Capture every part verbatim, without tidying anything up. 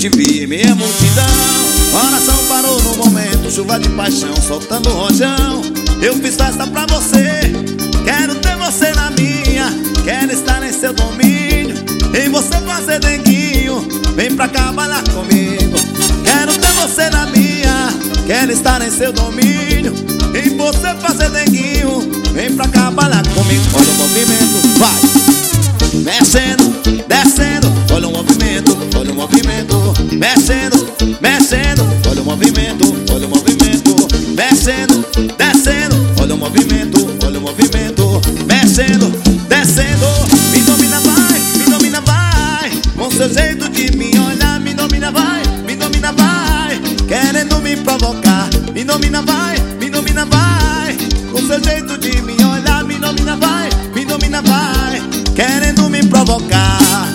te vi em meia multidão, coração parou no momento, chuva de paixão, soltando o rojão. Eu fiz festa pra você, quero ter você na minha, quero estar em seu domínio, em você fazer denguinho, vem pra cá bailar comigo. Quero ter você na minha, quero estar em seu domínio, em você fazer denguinho, vem pra cá bailar comigo. Olha o movimento, vai! Mexendo, descendo, olha o movimento, olha o movimento. Mexendo, mexendo, olha o movimento, olha o movimento. Mexendo, descendo, olha o movimento, olha o movimento. Mexendo, descendo, me domina vai, me domina vai. Com seu jeito de me olhar, me domina vai, me domina vai. Querendo me provocar, me domina vai, me domina vai. Com seu jeito de me olhar, me domina vai, me domina vai. Querendo me provocar.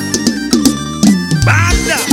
Bata!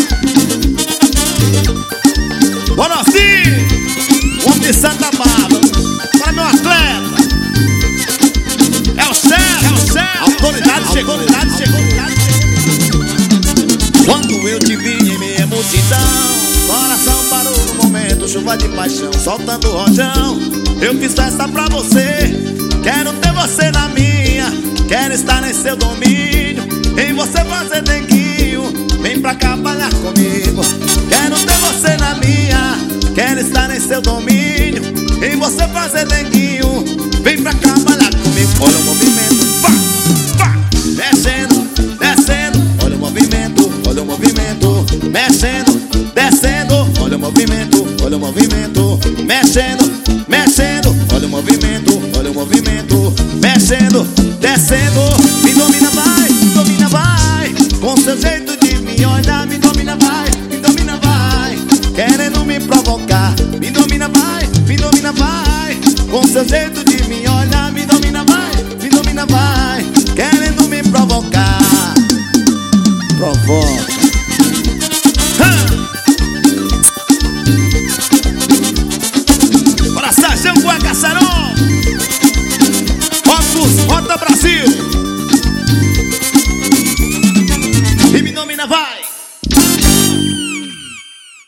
Bonoci! Homem de Santa Bárbara. Para meu atleta. É o céu, é o céu. Autoridade chegou, autoridade chegou, autoridade chegou. Quando eu te vi em meia multidão, coração parou no momento, chuva de paixão, soltando o rojão. Eu fiz festa pra você, quero ter você na minha, quero estar em seu domínio, em você fazer denguinho, vem pra cá bailar comigo. Quero ter você na minha, quero estar em seu domínio, em você fazer denguinho, vem pra cá bailar comigo. Olha o movimento, vá, vá, descendo, descendo, olha o movimento, olha o movimento. Mexendo, descendo, olha o movimento, olha o movimento. Mexendo, mexendo, olha o movimento, olha o movimento. Mexendo, descendo, me domina vai, me domina vai. Com seu jeito de me olhar, me domina vai, me domina vai. Querendo me provocar, me domina vai, me domina vai. Com seu jeito de me olhar, me domina vai, me domina vai. Querendo me provocar. Provoca.